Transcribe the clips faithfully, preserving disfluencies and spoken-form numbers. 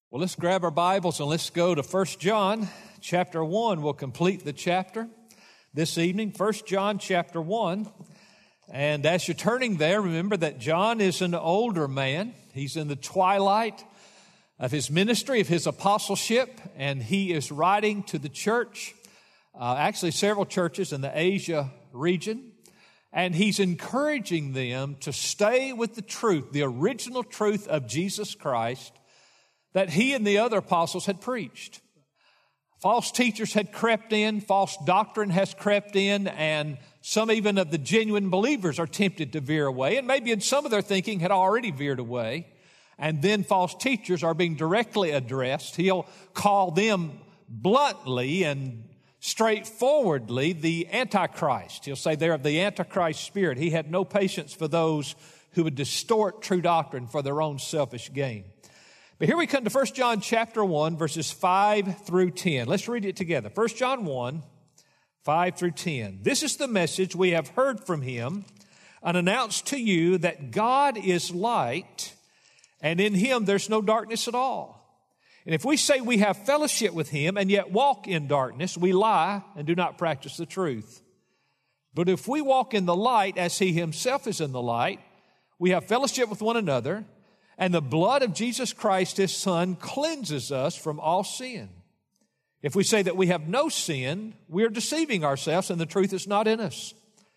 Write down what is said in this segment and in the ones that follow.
Well, let's grab our Bibles and let's go to First John chapter one. We'll complete the chapter this evening, First John chapter one. And as you're turning there, remember that John is an older man. He's in the twilight of his ministry, of his apostleship, and he is writing to the church, uh, actually several churches in the Asia region. And he's encouraging them to stay with the truth, the original truth of Jesus Christ, that he and the other apostles had preached. False teachers had crept in, false doctrine has crept in, and some even of the genuine believers are tempted to veer away, and maybe in some of their thinking had already veered away. And then false teachers are being directly addressed. He'll call them bluntly and straightforwardly the Antichrist. He'll say they're of the Antichrist spirit. He had no patience for those who would distort true doctrine for their own selfish gain. But here we come to First John chapter one, verses five through ten. Let's read it together. First John one, five through ten. This is the message we have heard from him and announced to you, that God is light, and in him there's no darkness at all. And if we say we have fellowship with him and yet walk in darkness, we lie and do not practice the truth. But if we walk in the light as he himself is in the light, we have fellowship with one another, and the blood of Jesus Christ, his Son, cleanses us from all sin. If we say that we have no sin, we are deceiving ourselves, and the truth is not in us.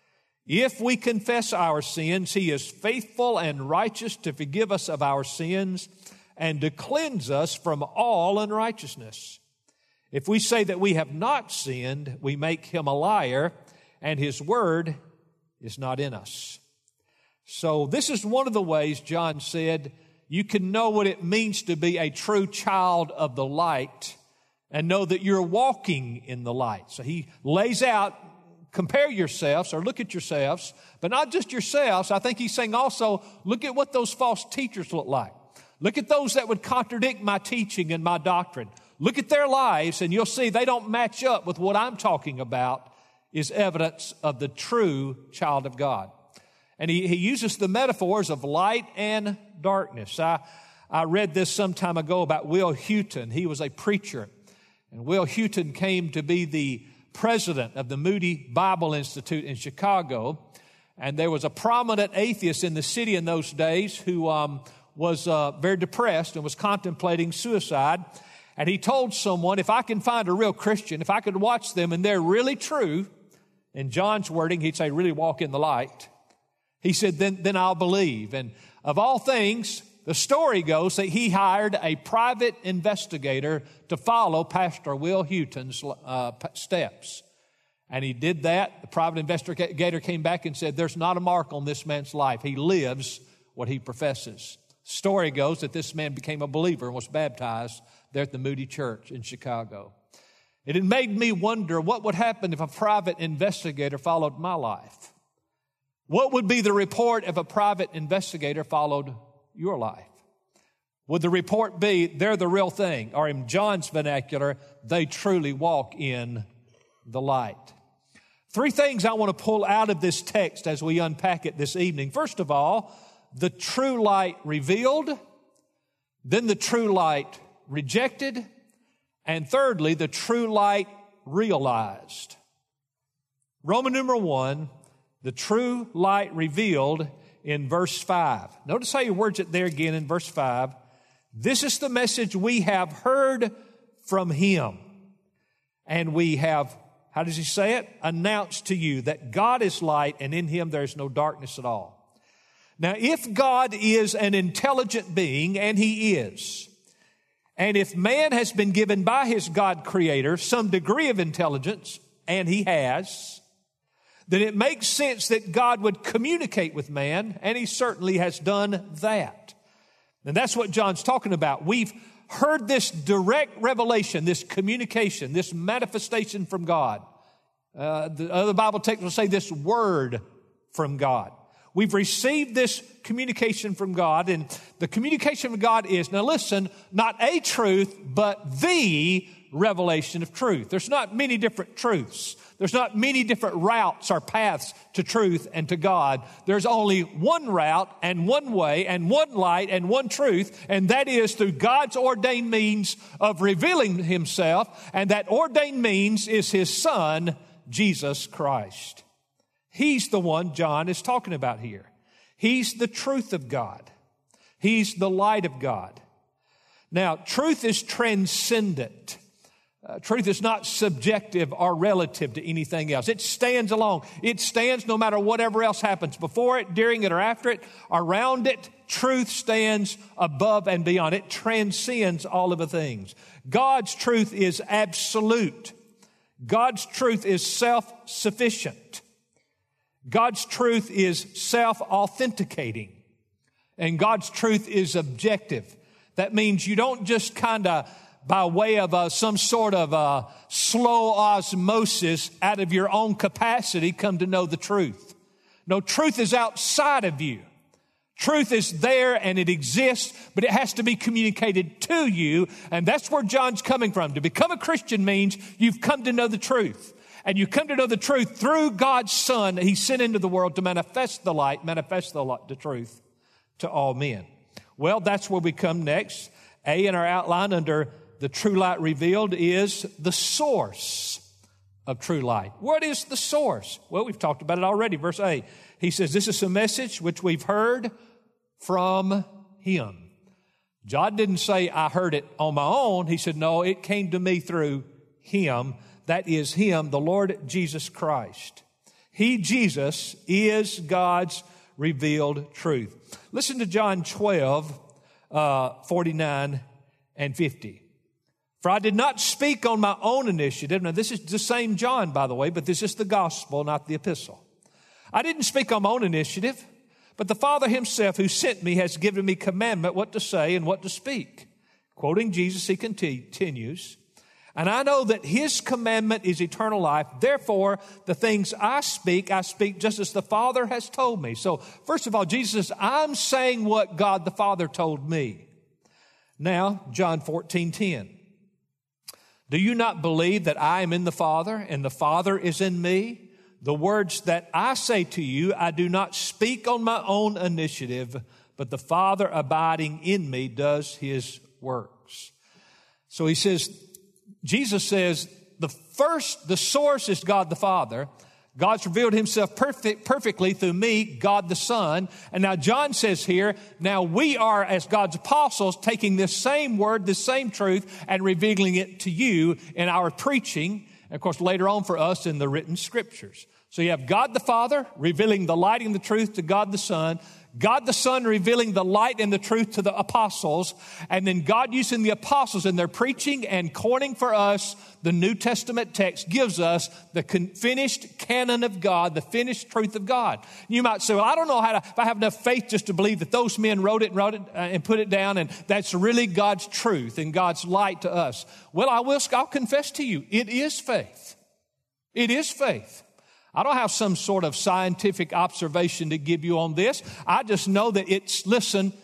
If we confess our sins, he is faithful and righteous to forgive us of our sins and to cleanse us from all unrighteousness. If we say that we have not sinned, we make him a liar, and his word is not in us. So this is one of the ways John said you can know what it means to be a true child of the light and know that you're walking in the light. So he lays out, compare yourselves or look at yourselves, but not just yourselves. I think he's saying also, look at what those false teachers look like. Look at those that would contradict my teaching and my doctrine. Look at their lives, and you'll see they don't match up with what I'm talking about is evidence of the true child of God. And he, he uses the metaphors of light and darkness. I, I read this some time ago about Will Houghton. He was a preacher. And Will Houghton came to be the president of the Moody Bible Institute in Chicago. And there was a prominent atheist in the city in those days who um, was uh, very depressed and was contemplating suicide. And he told someone, if I can find a real Christian, if I could watch them and they're really true, in John's wording, he'd say, really walk in the light. He said, then, then I'll believe. And of all things, the story goes that he hired a private investigator to follow Pastor Will Houghton's uh, steps. And he did that. The private investigator came back and said, there's not a mark on this man's life. He lives what he professes. Story goes that this man became a believer and was baptized there at the Moody Church in Chicago. It had made me wonder what would happen if a private investigator followed my life. What would be the report if a private investigator followed your life? Would the report be, they're the real thing? Or in John's vernacular, they truly walk in the light? Three things I want to pull out of this text as we unpack it this evening. First of all, the true light revealed. Then the true light rejected. And thirdly, the true light realized. Roman numeral one, the true light revealed in verse five. Notice how he words it there again in verse five. This is the message we have heard from him. And we have, how does he say it? Announced to you that God is light and in him there is no darkness at all. Now, if God is an intelligent being, and he is, and if man has been given by his God creator some degree of intelligence, and he has, then it makes sense that God would communicate with man, and he certainly has done that. And that's what John's talking about. We've heard this direct revelation, this communication, this manifestation from God. Uh, the other Bible text will say this word from God. We've received this communication from God, and the communication from God is, now listen, not a truth, but the revelation of truth. There's not many different truths. There's not many different routes or paths to truth and to God. There's only one route and one way and one light and one truth, and that is through God's ordained means of revealing himself, and that ordained means is his Son, Jesus Christ. He's the one John is talking about here. He's the truth of God. He's the light of God. Now, truth is transcendent. Uh, truth is not subjective or relative to anything else. It stands alone. It stands no matter whatever else happens. Before it, during it, or after it, around it, truth stands above and beyond. It transcends all of the things. God's truth is absolute. God's truth is self-sufficient. God's truth is self-authenticating. And God's truth is objective. That means you don't just kind of, by way of uh, some sort of uh, slow osmosis out of your own capacity, come to know the truth. No, truth is outside of you. Truth is there and it exists, but it has to be communicated to you. And that's where John's coming from. To become a Christian means you've come to know the truth. And you come to know the truth through God's Son that he sent into the world to manifest the light, manifest the, light, the truth to all men. Well, that's where we come next. A in our outline under the true light revealed is the source of true light. What is the source? Well, we've talked about it already. Verse eight, he says, this is a message which we've heard from him. John didn't say, I heard it on my own. He said, no, it came to me through him. That is him, the Lord Jesus Christ. He, Jesus, is God's revealed truth. Listen to John twelve, uh, forty-nine and fifty. For I did not speak on my own initiative. Now, this is the same John, by the way, but this is the gospel, not the epistle. I didn't speak on my own initiative, but the Father himself who sent me has given me commandment what to say and what to speak. Quoting Jesus, he continues, and I know that his commandment is eternal life. Therefore, the things I speak, I speak just as the Father has told me. So, first of all, Jesus says, I'm saying what God the Father told me. Now, John fourteen ten. Do you not believe that I am in the Father and the Father is in me? The words that I say to you, I do not speak on my own initiative, but the Father abiding in me does his works. So he says, Jesus says, the first, the source is God the Father. God's revealed himself perfect, perfectly through me, God the Son. And now John says here, now we are, as God's apostles, taking this same word, this same truth, and revealing it to you in our preaching, and of course later on for us in the written scriptures. So you have God the Father revealing the light and the truth to God the Son, God the Son revealing the light and the truth to the apostles, and then God using the apostles in their preaching and coining for us the New Testament text gives us the finished canon of God, the finished truth of God. You might say, well, I don't know how to, if I have enough faith just to believe that those men wrote it and wrote it uh, and put it down, and that's really God's truth and God's light to us. Well, I will, I'll confess to you, it is faith. It is faith. I don't have some sort of scientific observation to give you on this. I just know that it's, listen,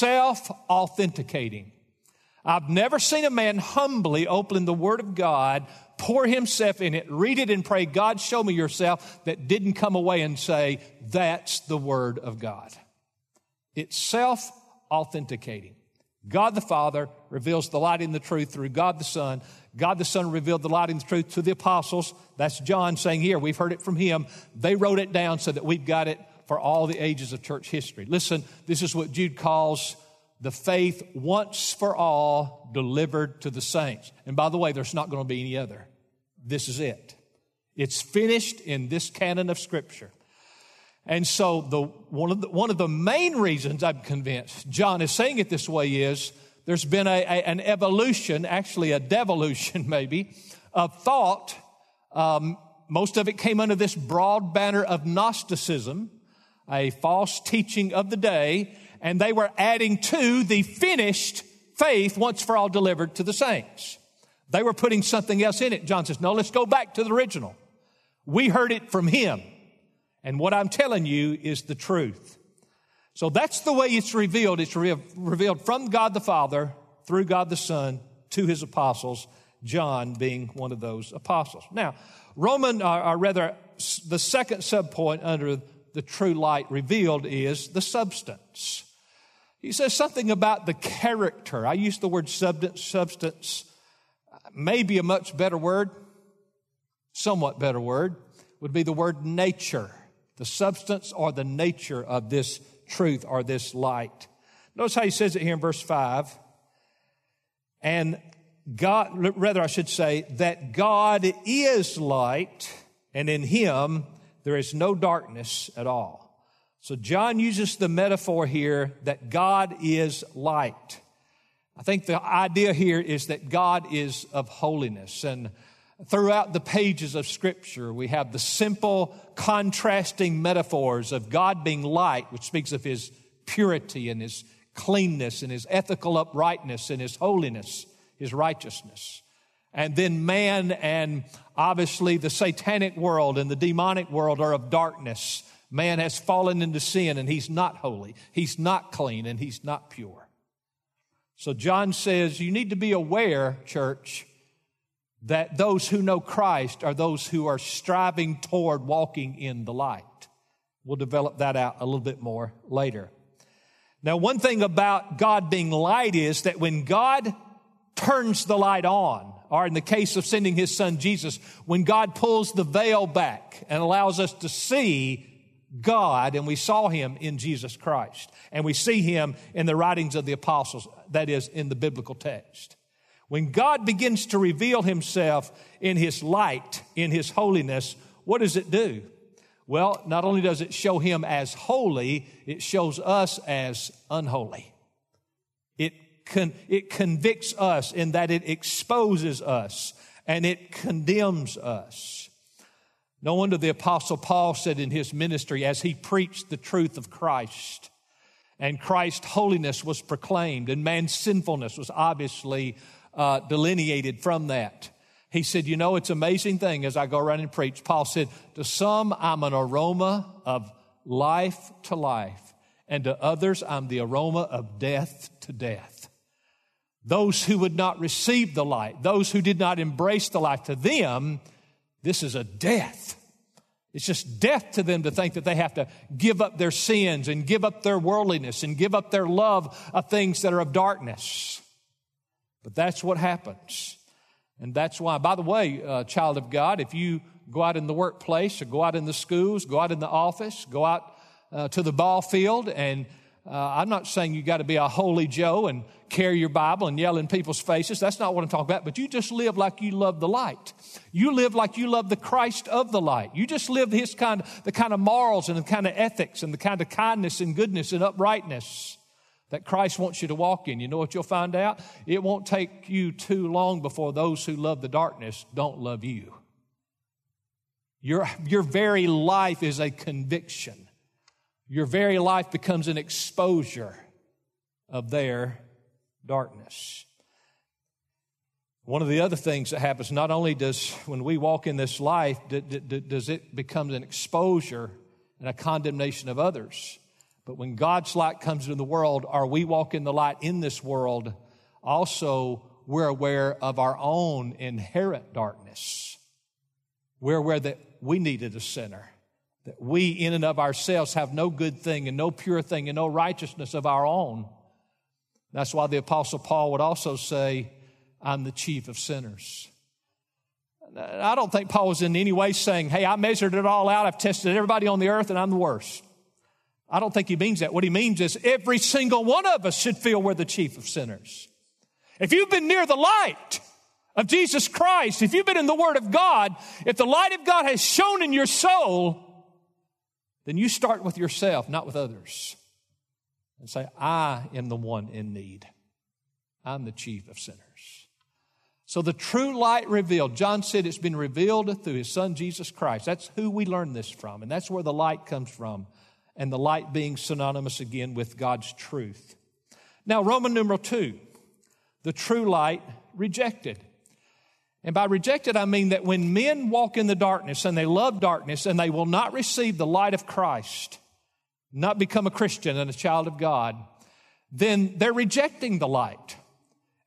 self-authenticating. I've never seen a man humbly open the Word of God, pour himself in it, read it and pray, God, show me yourself, that didn't come away and say, that's the Word of God. It's self-authenticating. God the Father reveals the light and the truth through God the Son. God the Son revealed the light and the truth to the apostles. That's John saying here, we've heard it from him. They wrote it down so that we've got it for all the ages of church history. Listen, this is what Jude calls the faith once for all delivered to the saints. And by the way, there's not going to be any other. This is it. It's finished in this canon of Scripture. And so the one of the, one of the main reasons I'm convinced John is saying it this way is there's been a, a, an evolution, actually a devolution maybe, of thought. Um, most of it came under this broad banner of Gnosticism, a false teaching of the day, and they were adding to the finished faith once for all delivered to the saints. They were putting something else in it. John says, no, let's go back to the original. We heard it from him. And what I'm telling you is the truth. So that's the way it's revealed. It's re- revealed from God the Father, through God the Son, to his apostles. John being one of those apostles. Now, Roman, or, or rather, the second subpoint under the true light revealed is the substance. He says something about the character. I use the word substance, substance, maybe a much better word, somewhat better word, would be the word nature. The substance or the nature of this truth or this light. Notice how he says it here in verse five. And God, rather I should say, that God is light, and in him there is no darkness at all. So John uses the metaphor here that God is light. I think the idea here is that God is of holiness. And throughout the pages of Scripture, we have the simple contrasting metaphors of God being light, which speaks of his purity and his cleanness and his ethical uprightness and his holiness, his righteousness. And then man and obviously the satanic world and the demonic world are of darkness. Man has fallen into sin and he's not holy, he's not clean, and he's not pure. So John says you need to be aware, church, that those who know Christ are those who are striving toward walking in the light. We'll develop that out a little bit more later. Now, one thing about God being light is that when God turns the light on, or in the case of sending his son Jesus, when God pulls the veil back and allows us to see God, and we saw him in Jesus Christ, and we see him in the writings of the apostles, that is, in the biblical text. When God begins to reveal himself in his light, in his holiness, what does it do? Well, not only does it show him as holy, it shows us as unholy. It con- it convicts us in that it exposes us and it condemns us. No wonder the Apostle Paul said in his ministry, as he preached the truth of Christ, and Christ's holiness was proclaimed, and man's sinfulness was obviously uh, delineated from that. He said, you know, it's an amazing thing as I go around and preach. Paul said, to some I'm an aroma of life to life, and to others I'm the aroma of death to death. Those who would not receive the light, those who did not embrace the light, to them, this is a death. It's just death to them to think that they have to give up their sins and give up their worldliness and give up their love of things that are of darkness. But that's what happens. And that's why, by the way, uh, child of God, if you go out in the workplace or go out in the schools, go out in the office, go out uh, to the ball field, and uh, I'm not saying you got to be a holy Joe and carry your Bible and yell in people's faces. That's not what I'm talking about. But you just live like you love the light. You live like you love the Christ of the light. You just live his kind, the kind of morals and the kind of ethics and the kind of kindness and goodness and uprightness that Christ wants you to walk in. You know what you'll find out? It won't take you too long before those who love the darkness don't love you. Your, your very life is a conviction. Your very life becomes an exposure of their darkness. One of the other things that happens, not only does when we walk in this life, does it become an exposure and a condemnation of others, but when God's light comes into the world, or we walk in the light in this world, also we're aware of our own inherent darkness. We're aware that we needed a sinner, that we in and of ourselves have no good thing and no pure thing and no righteousness of our own. That's why the Apostle Paul would also say, I'm the chief of sinners. I don't think Paul was in any way saying, hey, I measured it all out, I've tested everybody on the earth, and I'm the worst. I don't think he means that. What he means is every single one of us should feel we're the chief of sinners. If you've been near the light of Jesus Christ, if you've been in the Word of God, if the light of God has shone in your soul, then you start with yourself, not with others. And say, I am the one in need. I'm the chief of sinners. So the true light revealed, John said it's been revealed through his son Jesus Christ. That's who we learn this from, and that's where the light comes from. And the light being synonymous again with God's truth. Now, Roman numeral two, the true light rejected. And by rejected, I mean that when men walk in the darkness and they love darkness and they will not receive the light of Christ, not become a Christian and a child of God, then they're rejecting the light.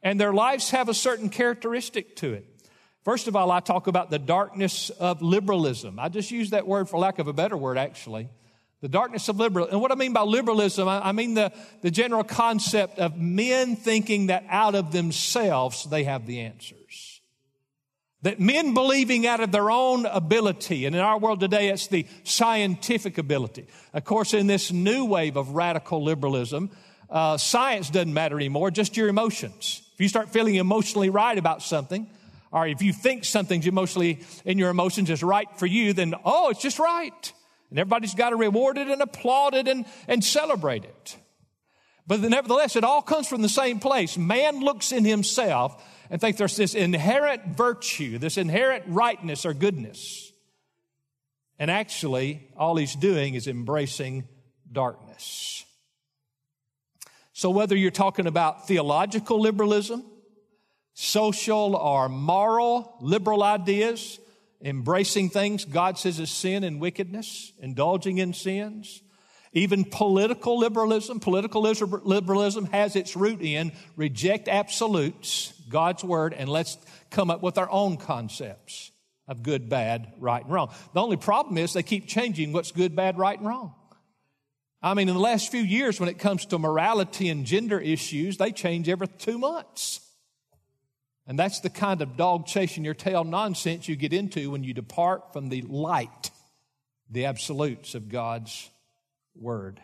And their lives have a certain characteristic to it. First of all, I talk about the darkness of liberalism. I just use that word for lack of a better word, actually. The darkness of liberalism. And what I mean by liberalism, I mean the, the general concept of men thinking that out of themselves they have the answers. That men believing out of their own ability, and in our world today it's the scientific ability. Of course, in this new wave of radical liberalism, uh, science doesn't matter anymore, just your emotions. If you start feeling emotionally right about something, or if you think something's emotionally in your emotions is right for you, then, oh, it's just right. And everybody's got to reward it and applaud it and, and celebrate it. But nevertheless, it all comes from the same place. Man looks in himself and thinks there's this inherent virtue, this inherent rightness or goodness. And actually, all he's doing is embracing darkness. So whether you're talking about theological liberalism, social or moral liberal ideas, embracing things God says is sin and wickedness, indulging in sins. Even political liberalism. Political liberalism has its root in reject absolutes, God's word, and let's come up with our own concepts of good, bad, right, and wrong. The only problem is they keep changing what's good, bad, right, and wrong. I mean, in the last few years when it comes to morality and gender issues, they change every two months. And that's the kind of dog chasing your tail nonsense you get into when you depart from the light, the absolutes of God's word.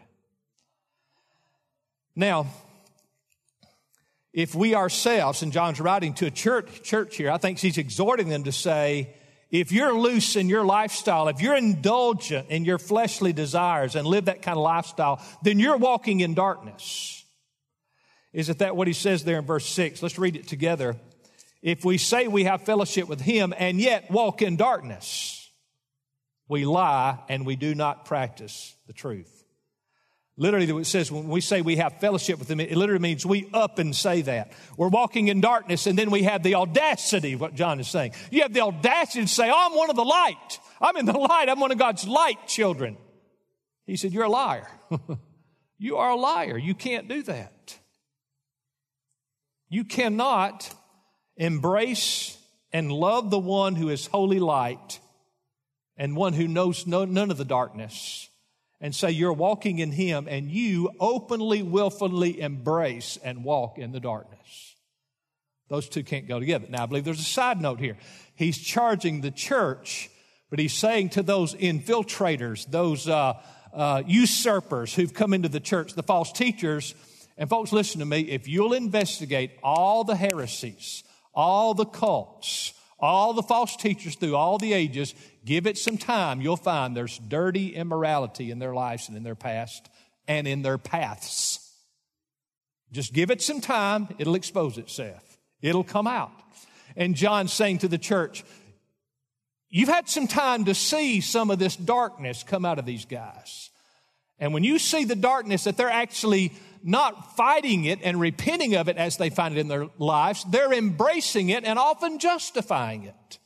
Now, if we ourselves, and John's writing to a church, church here, I think he's exhorting them to say, if you're loose in your lifestyle, if you're indulgent in your fleshly desires and live that kind of lifestyle, then you're walking in darkness. Isn't that what he says there in verse six? Let's read it together. If we say we have fellowship with him and yet walk in darkness, we lie and we do not practice the truth. Literally, it says when we say we have fellowship with him, it literally means we up and say that. We're walking in darkness, and then we have the audacity, what John is saying. You have the audacity to say, oh, I'm one of the light. I'm in the light. I'm one of God's light children. He said, you're a liar. You are a liar. You can't do that. You cannot embrace and love the one who is holy light and one who knows no, none of the darkness and say you're walking in him and you openly, willfully embrace and walk in the darkness. Those two can't go together. Now, I believe there's a side note here. He's charging the church, but he's saying to those infiltrators, those uh, uh, usurpers who've come into the church, the false teachers, and folks, listen to me, if you'll investigate all the heresies, all the cults, all the false teachers through all the ages, give it some time, you'll find there's dirty immorality in their lives and in their past and in their paths. Just give it some time, it'll expose itself. It'll come out. And John's saying to the church, you've had some time to see some of this darkness come out of these guys. And when you see the darkness that they're actually not fighting it and repenting of it as they find it in their lives, they're embracing it and often justifying it.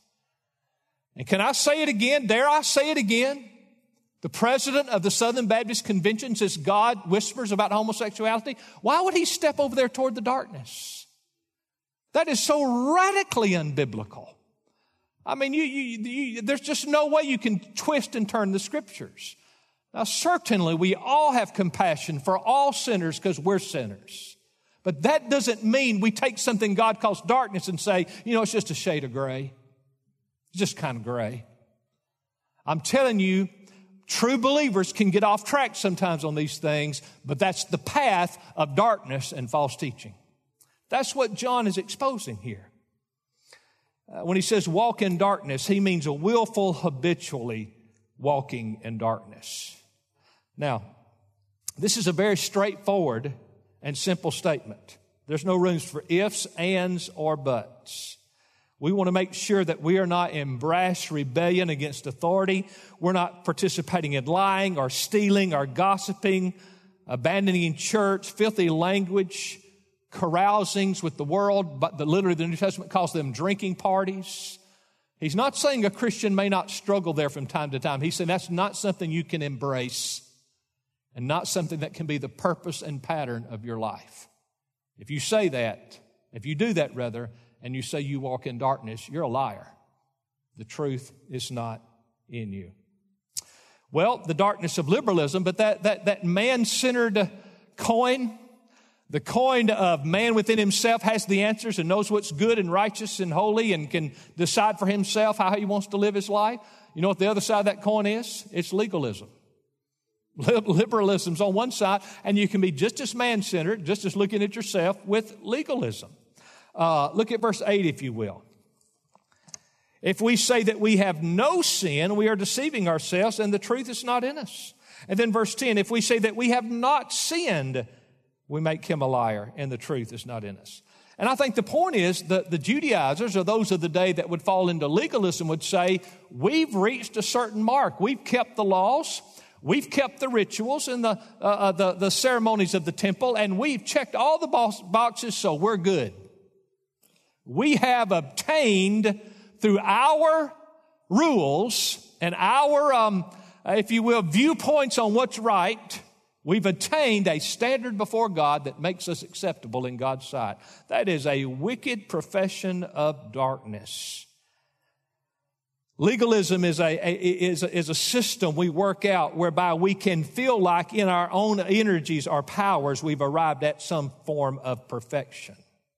And can I say it again? Dare I say it again? The president of the Southern Baptist Convention says God whispers about homosexuality. Why would he step over there toward the darkness? That is so radically unbiblical. I mean, you, you, you, there's just no way you can twist and turn the scriptures. Now, certainly we all have compassion for all sinners because we're sinners. But that doesn't mean we take something God calls darkness and say, you know, it's just a shade of gray. It's just kind of gray. I'm telling you, true believers can get off track sometimes on these things, but that's the path of darkness and false teaching. That's what John is exposing here. Uh, when he says walk in darkness, he means a willful, habitually walking in darkness. Now, this is a very straightforward and simple statement. There's no rooms for ifs, ands, or buts. We want to make sure that we are not in brash rebellion against authority. We're not participating in lying or stealing or gossiping, abandoning church, filthy language, carousings with the world, but the, literally the New Testament calls them drinking parties. He's not saying a Christian may not struggle there from time to time. He's saying that's not something you can embrace and not something that can be the purpose and pattern of your life. If you say that, If you do that, rather, and you say you walk in darkness, you're a liar. The truth is not in you. Well, the darkness of liberalism, but that, that, that man-centered coin, the coin of man within himself has the answers and knows what's good and righteous and holy and can decide for himself how he wants to live his life. You know what the other side of that coin is? It's legalism. Liberalism's on one side, and you can be just as man-centered, just as looking at yourself with legalism. Uh, look at verse eight, if you will. If we say that we have no sin, we are deceiving ourselves, and the truth is not in us. And then verse ten, if we say that we have not sinned, we make him a liar, and the truth is not in us. And I think the point is that the Judaizers, or those of the day that would fall into legalism, would say, we've reached a certain mark. We've kept the laws. We've kept the rituals and the, uh, the, the ceremonies of the temple, and we've checked all the boxes, so we're good. We have obtained through our rules and our, um, if you will, viewpoints on what's right, we've attained a standard before God that makes us acceptable in God's sight. That is a wicked profession of darkness. Legalism is a, a, is a, is a system we work out whereby we can feel like in our own energies or powers we've arrived at some form of perfection.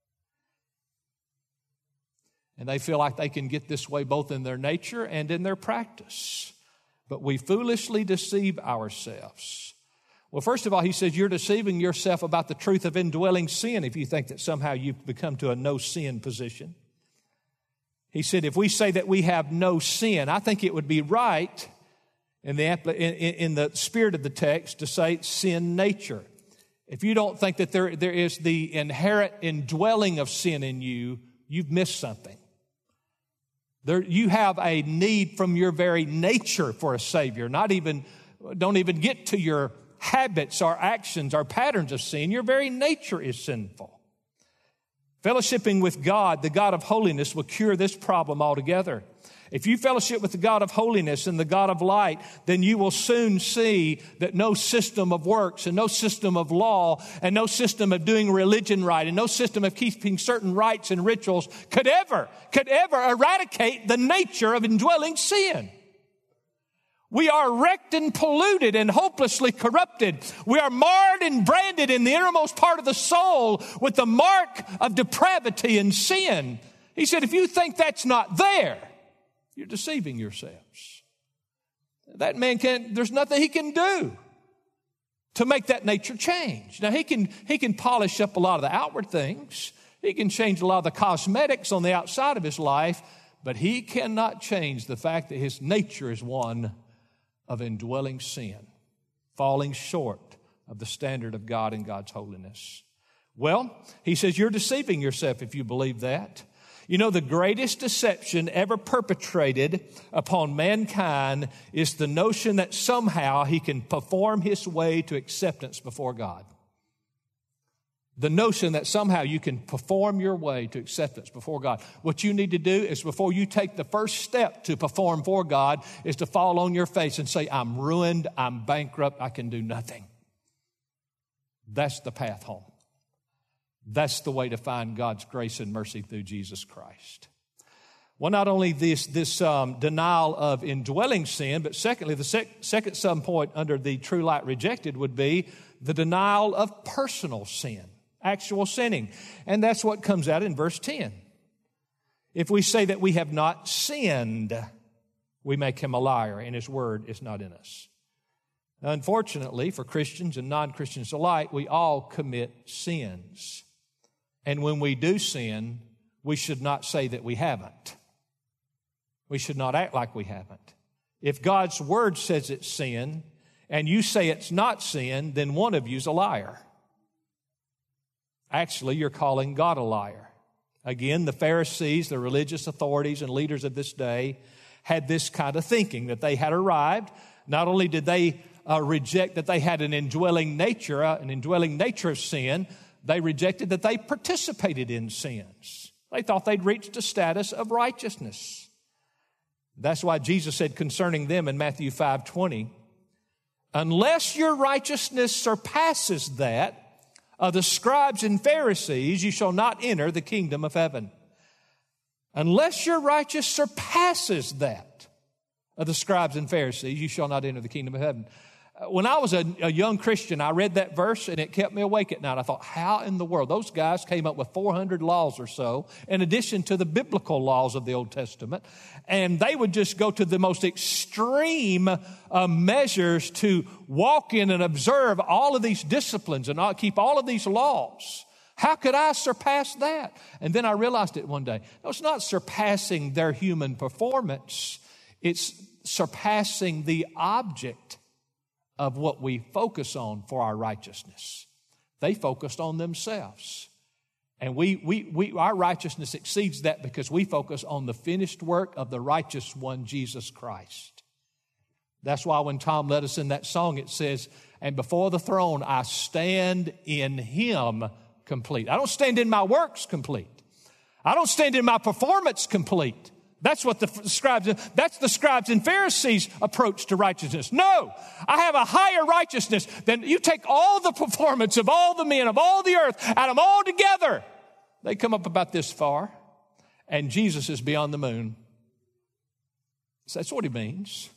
And they feel like they can get this way both in their nature and in their practice. But we foolishly deceive ourselves. Well, first of all, he says you're deceiving yourself about the truth of indwelling sin if you think that somehow you've become to a no-sin position. He said if we say that we have no sin, I think it would be right in the, in, in the spirit of the text to say sin nature. If you don't think that there, there is the inherent indwelling of sin in you, you've missed something. There, you have a need from your very nature for a Savior. Not even, don't even get to your habits or actions or patterns of sin. Your very nature is sinful. Fellowshipping with God, the God of holiness, will cure this problem altogether. If you fellowship with the God of holiness and the God of light, then you will soon see that no system of works and no system of law and no system of doing religion right and no system of keeping certain rites and rituals could ever, could ever eradicate the nature of indwelling sin. We are wrecked and polluted and hopelessly corrupted. We are marred and branded in the innermost part of the soul with the mark of depravity and sin. He said, if you think that's not there, you're deceiving yourselves. That man can't, there's nothing he can do to make that nature change. Now, he can, he can polish up a lot of the outward things. He can change a lot of the cosmetics on the outside of his life, but he cannot change the fact that his nature is one of indwelling sin, falling short of the standard of God and God's holiness. Well, he says you're deceiving yourself if you believe that. You know, the greatest deception ever perpetrated upon mankind is the notion that somehow he can perform his way to acceptance before God. The notion that somehow you can perform your way to acceptance before God. What you need to do is before you take the first step to perform for God is to fall on your face and say, I'm ruined, I'm bankrupt, I can do nothing. That's the path home. That's the way to find God's grace and mercy through Jesus Christ. Well, not only this, this um, denial of indwelling sin, but secondly, the sec- second sub point under the true light rejected would be the denial of personal sin, actual sinning. And that's what comes out in verse ten. If we say that we have not sinned, we make him a liar, and his word is not in us. Now, unfortunately, for Christians and non-Christians alike, we all commit sins. And when we do sin, we should not say that we haven't. We should not act like we haven't. If God's word says it's sin, and you say it's not sin, then one of you's a liar. Actually, you're calling God a liar. Again, the Pharisees, the religious authorities and leaders of this day had this kind of thinking, that they had arrived. Not only did they uh, reject that they had an indwelling nature, uh, an indwelling nature of sin, they rejected that they participated in sins. They thought they'd reached a status of righteousness. That's why Jesus said concerning them in Matthew five twenty, unless your righteousness surpasses that of the scribes and Pharisees, you shall not enter the kingdom of heaven. Unless your righteousness surpasses that of the scribes and Pharisees, you shall not enter the kingdom of heaven. When I was a, a young Christian, I read that verse and it kept me awake at night. I thought, how in the world? Those guys came up with four hundred laws or so, in addition to the biblical laws of the Old Testament. And they would just go to the most extreme uh, measures to walk in and observe all of these disciplines and keep all of these laws. How could I surpass that? And then I realized it one day. No, it's not surpassing their human performance. It's surpassing the object of what we focus on for our righteousness. They focused on themselves. And we, we, we, our righteousness exceeds that because we focus on the finished work of the righteous one, Jesus Christ. That's why when Tom led us in that song, it says, and before the throne I stand in Him complete. I don't stand in my works complete. I don't stand in my performance complete. That's what the scribes, that's the scribes and Pharisees' approach to righteousness. No, I have a higher righteousness than you take all the performance of all the men of all the earth, add them all together. They come up about this far, and Jesus is beyond the moon. So that's what He means.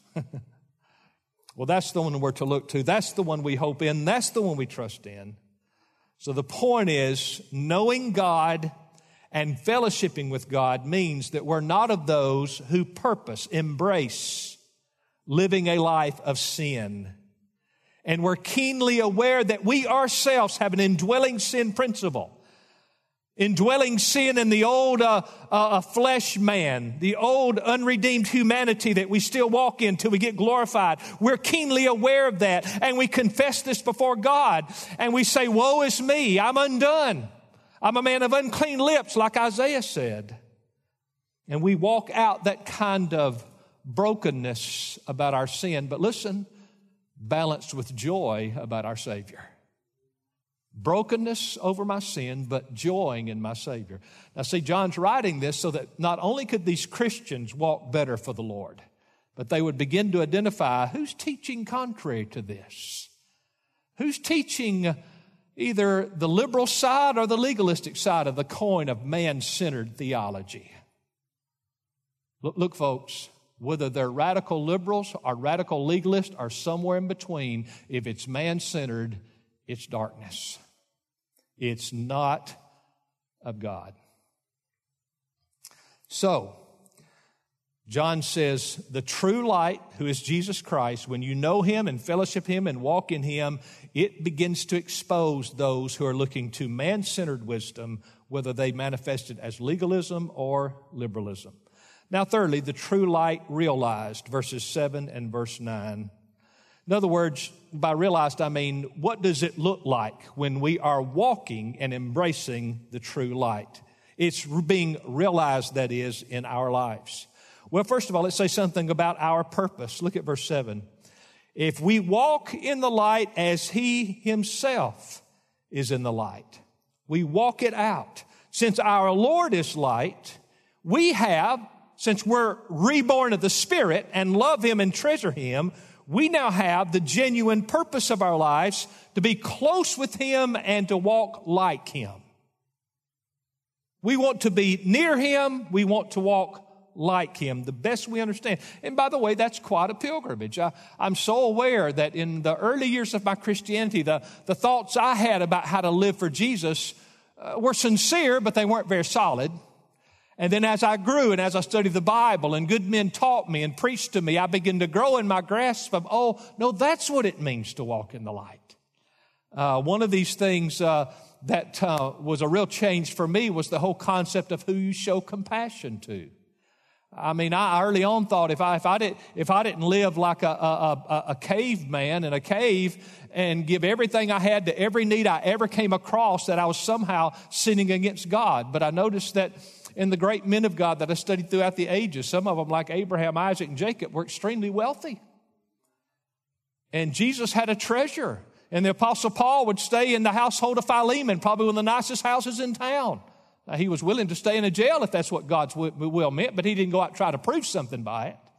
Well, that's the one we're to look to. That's the one we hope in. That's the one we trust in. So the point is, knowing God and fellowshipping with God means that we're not of those who purpose, embrace living a life of sin. And we're keenly aware that we ourselves have an indwelling sin principle. Indwelling sin in the old uh, uh, flesh man, the old unredeemed humanity that we still walk in till we get glorified. We're keenly aware of that, and we confess this before God. And we say, woe is me, I'm undone. I'm a man of unclean lips, like Isaiah said. And we walk out that kind of brokenness about our sin. But listen, balanced with joy about our Savior. Brokenness over my sin, but joying in my Savior. Now see, John's writing this so that not only could these Christians walk better for the Lord, but they would begin to identify who's teaching contrary to this. Who's teaching either the liberal side or the legalistic side of the coin of man-centered theology. Look, look, folks, whether they're radical liberals or radical legalists or somewhere in between, if it's man-centered, it's darkness. It's not of God. So, John says, the true light, who is Jesus Christ, when you know Him and fellowship Him and walk in Him, it begins to expose those who are looking to man-centered wisdom, whether they manifest it as legalism or liberalism. Now, thirdly, the true light realized, verses seven and verse nine. In other words, by realized, I mean, what does it look like when we are walking and embracing the true light? It's being realized, that is, in our lives. Well, first of all, let's say something about our purpose. Look at verse seven. If we walk in the light as He Himself is in the light, we walk it out. Since our Lord is light, we have, since we're reborn of the Spirit and love Him and treasure Him, we now have the genuine purpose of our lives to be close with Him and to walk like Him. We want to be near Him. We want to walk like Him, the best we understand. And by the way, that's quite a pilgrimage. I, I'm so aware that in the early years of my Christianity, the, the thoughts I had about how to live for Jesus uh, were sincere, but they weren't very solid. And then as I grew and as I studied the Bible and good men taught me and preached to me, I began to grow in my grasp of, oh, no, that's what it means to walk in the light. Uh, one of these things uh, that uh, was a real change for me was the whole concept of who you show compassion to. I mean, I early on thought if I if I did if I didn't live like a a, a, a caveman in a cave and give everything I had to every need I ever came across, that I was somehow sinning against God. But I noticed that in the great men of God that I studied throughout the ages, some of them like Abraham, Isaac, and Jacob were extremely wealthy. And Jesus had a treasure. And the Apostle Paul would stay in the household of Philemon, probably one of the nicest houses in town. Now, he was willing to stay in a jail if that's what God's will meant, but he didn't go out and try to prove something by it.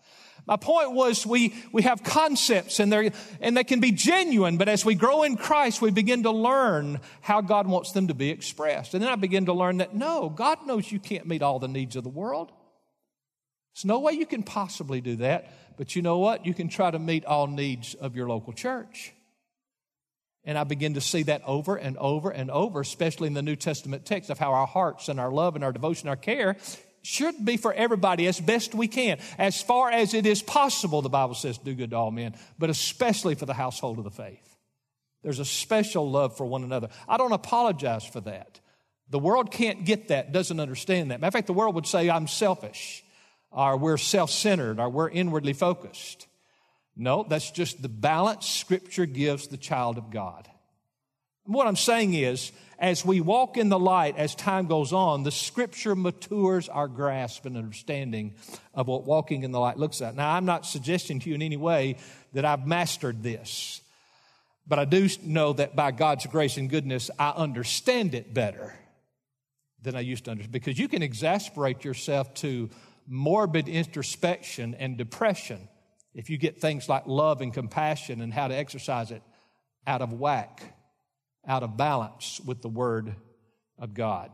My point was we, we have concepts and, they're, and they can be genuine, but as we grow in Christ, we begin to learn how God wants them to be expressed. And then I begin to learn that, no, God knows you can't meet all the needs of the world. There's no way you can possibly do that. But you know what? You can try to meet all needs of your local church. And I begin to see that over and over and over, especially in the New Testament text, of how our hearts and our love and our devotion, our care should be for everybody as best we can. As far as it is possible, the Bible says, do good to all men, but especially for the household of the faith. There's a special love for one another. I don't apologize for that. The world can't get that, doesn't understand that. Matter of fact, the world would say I'm selfish, or we're self-centered, or we're inwardly focused. No, that's just the balance Scripture gives the child of God. And what I'm saying is, as we walk in the light, as time goes on, the Scripture matures our grasp and understanding of what walking in the light looks like. Now, I'm not suggesting to you in any way that I've mastered this, but I do know that by God's grace and goodness, I understand it better than I used to understand. Because you can exasperate yourself to morbid introspection and depression if you get things like love and compassion and how to exercise it out of whack, out of balance with the Word of God.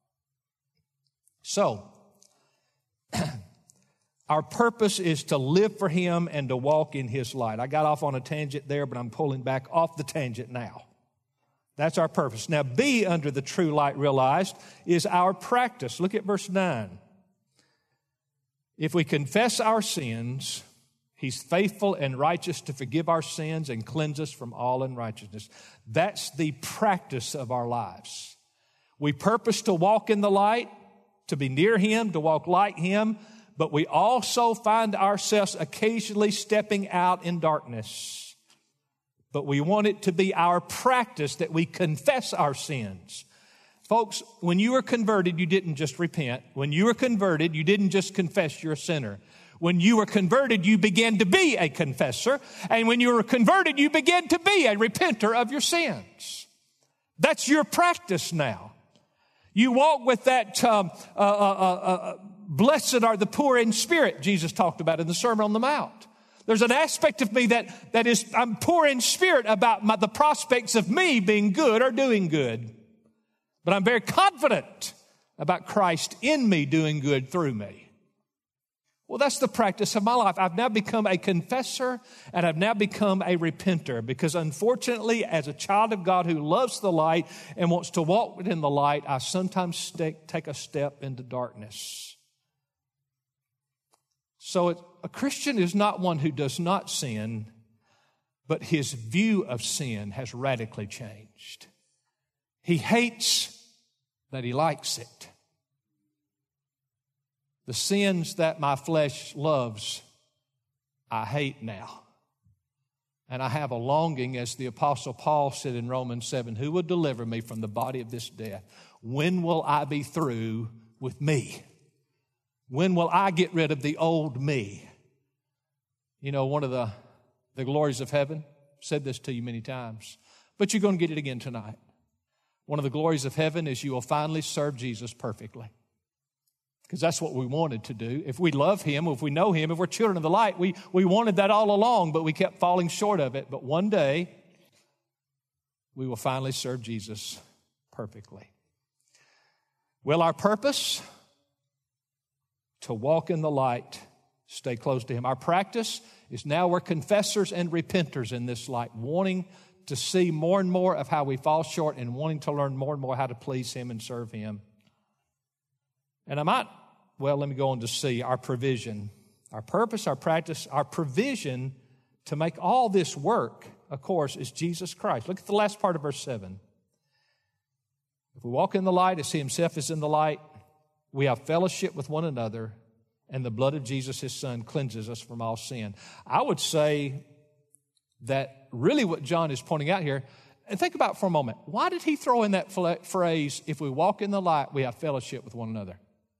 So, our purpose is to live for Him and to walk in His light. I got off on a tangent there, but I'm pulling back off the tangent now. That's our purpose. Now, B, under the true light realized, is our practice. Look at verse nine. If we confess our sins, He's faithful and righteous to forgive our sins and cleanse us from all unrighteousness. That's the practice of our lives. We purpose to walk in the light, to be near Him, to walk like Him, but we also find ourselves occasionally stepping out in darkness. But we want it to be our practice that we confess our sins. Folks, when you were converted, you didn't just repent. When you were converted, you didn't just confess you're a sinner. When you were converted, you began to be a confessor. And when you were converted, you began to be a repenter of your sins. That's your practice now. You walk with that, um, uh, uh, uh, blessed are the poor in spirit, Jesus talked about in the Sermon on the Mount. There's an aspect of me that, that is, I'm poor in spirit about my, the prospects of me being good or doing good. But I'm very confident about Christ in me doing good through me. Well, that's the practice of my life. I've now become a confessor and I've now become a repenter because unfortunately, as a child of God who loves the light and wants to walk within the light, I sometimes st- take a step into darkness. So it, a Christian is not one who does not sin, but his view of sin has radically changed. He hates that he likes it. The sins that my flesh loves, I hate now. And I have a longing, as the Apostle Paul said in Romans seven, who will deliver me from the body of this death? When will I be through with me? When will I get rid of the old me? You know, one of the, the glories of heaven, I've said this to you many times, but you're going to get it again tonight. One of the glories of heaven is you will finally serve Jesus perfectly. Because that's what we wanted to do. If we love Him, if we know Him, if we're children of the light, we, we wanted that all along, but we kept falling short of it. But one day, we will finally serve Jesus perfectly. Well, our purpose? To walk in the light, stay close to Him. Our practice is now we're confessors and repenters in this light, wanting to see more and more of how we fall short and wanting to learn more and more how to please Him and serve Him. And I might, well, let me go on to see our provision. Our purpose, our practice, our provision to make all this work, of course, is Jesus Christ. Look at the last part of verse seven. If we walk in the light as He Himself is in the light, we have fellowship with one another, and the blood of Jesus, His Son, cleanses us from all sin. I would say that really what John is pointing out here, and think about it for a moment, why did he throw in that phrase, if we walk in the light, we have fellowship with one another?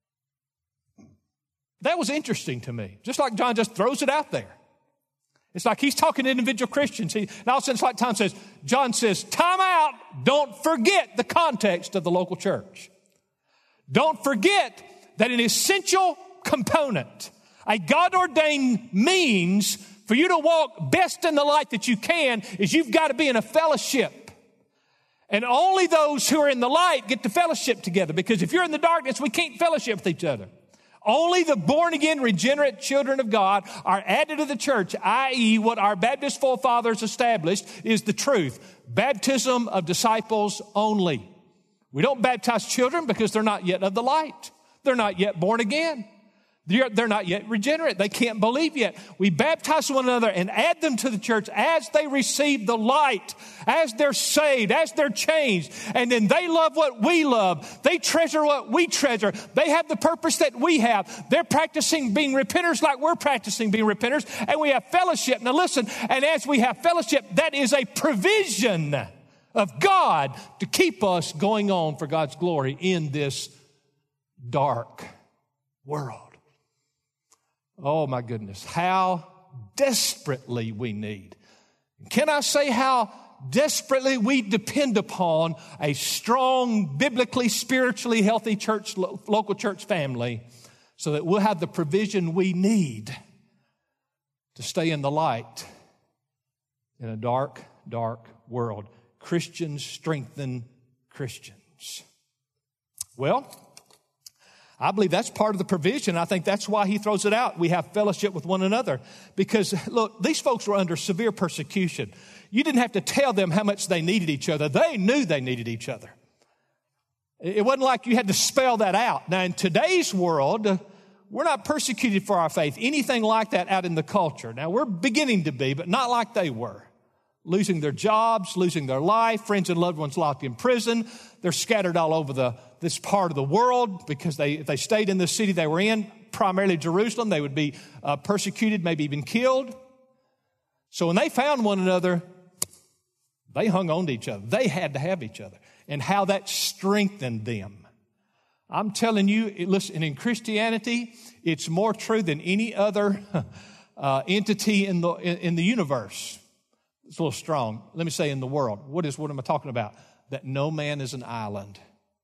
That was interesting to me. Just like John just throws it out there. It's like he's talking to individual Christians. He, and all of a sudden, it's like Tom says, John says, time out. Don't forget the context of the local church. Don't forget that an essential component A God-ordained means for you to walk best in the light that you can is you've got to be in a fellowship. And only those who are in the light get to fellowship together, because if you're in the darkness, we can't fellowship with each other. Only the born-again, regenerate children of God are added to the church, that is what our Baptist forefathers established is the truth. Baptism of disciples only. We don't baptize children because they're not yet of the light. They're not yet born again. They're, they're not yet regenerate. They can't believe yet. We baptize one another and add them to the church as they receive the light, as they're saved, as they're changed. And then they love what we love. They treasure what we treasure. They have the purpose that we have. They're practicing being repenters like we're practicing being repenters. And we have fellowship. Now listen, and as we have fellowship, that is a provision of God to keep us going on for God's glory in this dark world. Oh, my goodness, how desperately we need. Can I say how desperately we depend upon a strong, biblically, spiritually healthy church, local church family so that we'll have the provision we need to stay in the light in a dark, dark world. Christians strengthen Christians. Well, I believe that's part of the provision. I think that's why he throws it out. We have fellowship with one another. Because, look, these folks were under severe persecution. You didn't have to tell them how much they needed each other. They knew they needed each other. It wasn't like you had to spell that out. Now, in today's world, uh, we're not persecuted for our faith, anything like that out in the culture. Now, we're beginning to be, but not like they were. Losing their jobs, losing their life, friends and loved ones locked in prison. They're scattered all over the this part of the world because they if they stayed in the city they were in, primarily Jerusalem, they would be uh, persecuted, maybe even killed. So when they found one another, they hung on to each other. They had to have each other. And how that strengthened them. I'm telling you, it, listen, in Christianity, it's more true than any other uh, entity in the in, in the universe. It's a little strong. Let me say in the world. What is, what am I talking about? That no man is an island.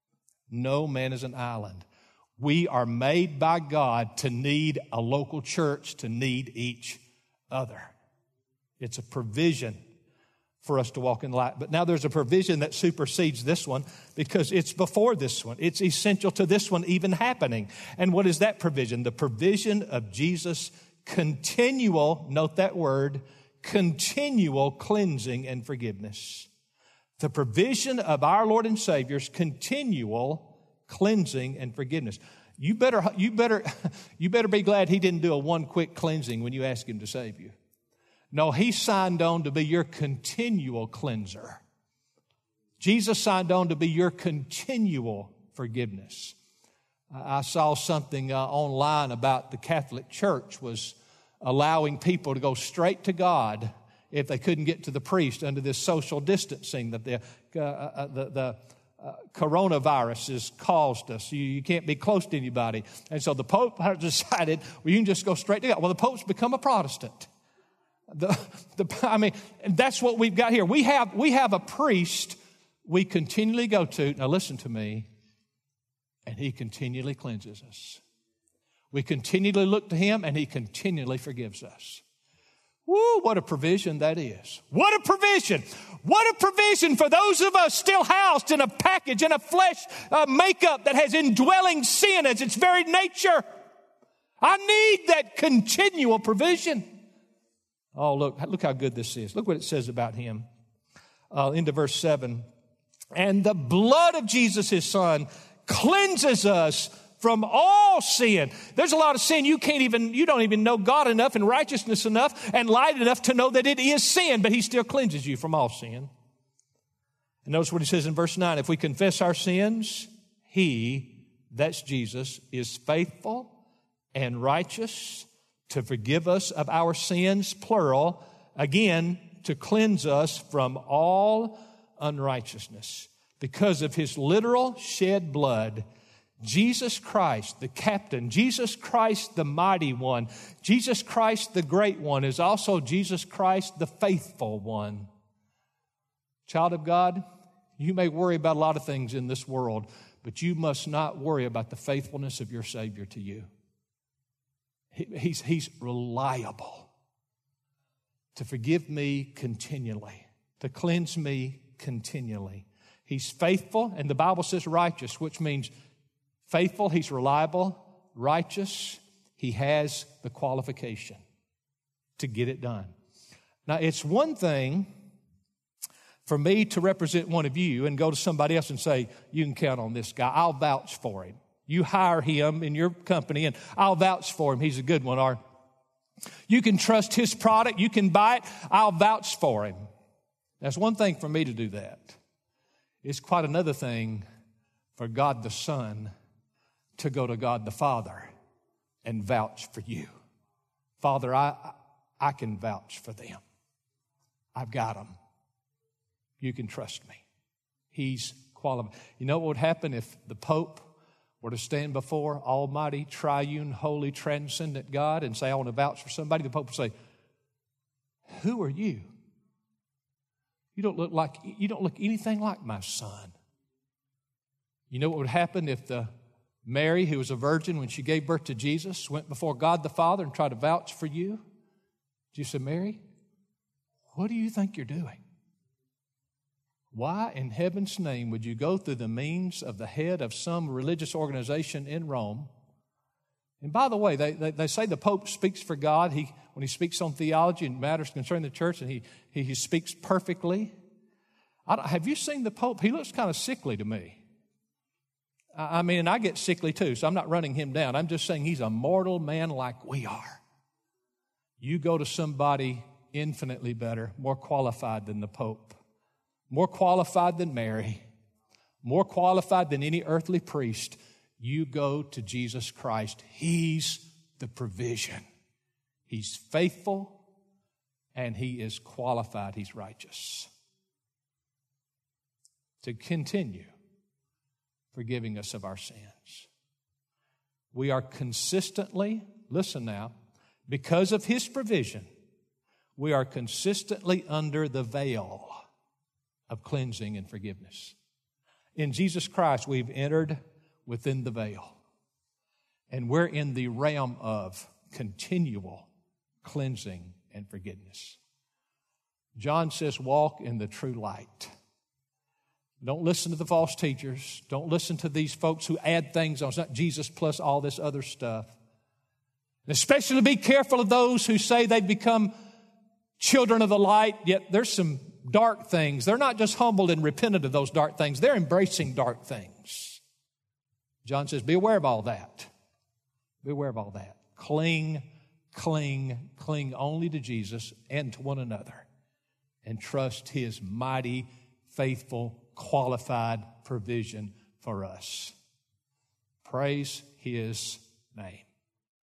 No man is an island. We are made by God to need a local church, to need each other. It's a provision for us to walk in the light. But now there's a provision that supersedes this one because it's before this one. It's essential to this one even happening. And what is that provision? The provision of Jesus' continual, note that word, continual cleansing and forgiveness. The provision of our Lord and Savior's continual cleansing and forgiveness. You better, you better, you better be glad he didn't do a one quick cleansing when you ask him to save you. No, he signed on to be your continual cleanser. Jesus signed on to be your continual forgiveness. I saw something uh, online about the Catholic Church was allowing people to go straight to God if they couldn't get to the priest under this social distancing that the uh, uh, the, the uh, coronavirus has caused us. You, you can't be close to anybody. And so the Pope has decided, well, you can just go straight to God. Well, the Pope's become a Protestant. The, the, I mean, that's what we've got here. We have, we have a priest we continually go to. Now listen to me. And he continually cleanses us. We continually look to him, and he continually forgives us. Woo, what a provision that is. What a provision. What a provision for those of us still housed in a package, in a flesh uh, makeup that has indwelling sin as its very nature. I need that continual provision. Oh, look, look how good this is. Look what it says about him. Uh, into verse seven. And the blood of Jesus, his son, cleanses us from all sin. There's a lot of sin you can't even, you don't even know God enough and righteousness enough and light enough to know that it is sin, but he still cleanses you from all sin. And notice what he says in verse nine. If we confess our sins, he, that's Jesus, is faithful and righteous to forgive us of our sins, plural, again, to cleanse us from all unrighteousness. Because of his literal shed blood, Jesus Christ, the captain, Jesus Christ, the mighty one, Jesus Christ, the great one, is also Jesus Christ, the faithful one. Child of God, you may worry about a lot of things in this world, but you must not worry about the faithfulness of your Savior to you. He, he's, he's reliable to forgive me continually, to cleanse me continually. He's faithful, and the Bible says righteous, which means faithful, he's reliable, righteous, he has the qualification to get it done. Now, it's one thing for me to represent one of you and go to somebody else and say, you can count on this guy. I'll vouch for him. You hire him in your company, and I'll vouch for him. He's a good one. Or you can trust his product. You can buy it. I'll vouch for him. That's one thing for me to do that. It's quite another thing for God the Son to go to God the Father and vouch for you. Father, I, I can vouch for them. I've got them. You can trust me. He's qualified. You know what would happen if the Pope were to stand before Almighty, Triune, Holy, Transcendent God and say, I want to vouch for somebody? The Pope would say, who are you? You don't look like, you don't look anything like my son. You know what would happen if the Mary, who was a virgin when she gave birth to Jesus, went before God the Father and tried to vouch for you? You say, Mary, what do you think you're doing? Why in heaven's name would you go through the means of the head of some religious organization in Rome? And by the way, they, they, they say the Pope speaks for God. He, when he speaks on theology and matters concerning the church, and he, he, he speaks perfectly. I don't, have you seen the Pope? He looks kind of sickly to me. I, I mean, and I get sickly too, so I'm not running him down. I'm just saying he's a mortal man like we are. You go to somebody infinitely better, more qualified than the Pope. More qualified than Mary, more qualified than any earthly priest. You go to Jesus Christ. He's the provision. He's faithful and he is qualified. He's righteous to continue forgiving us of our sins. We are consistently, listen now, because of his provision, we are consistently under the veil of cleansing and forgiveness. In Jesus Christ, we've entered within the veil, and we're in the realm of continual cleansing and forgiveness. John says, walk in the true light. Don't listen to the false teachers. Don't listen to these folks who add things on. It's not Jesus plus all this other stuff. And especially be careful of those who say they've become children of the light, yet there's some dark things. They're not just humbled and repentant of those dark things. They're embracing dark things. John says, be aware of all that. Be aware of all that. Cling, cling, cling only to Jesus and to one another, and trust his mighty, faithful, qualified provision for us. Praise his name.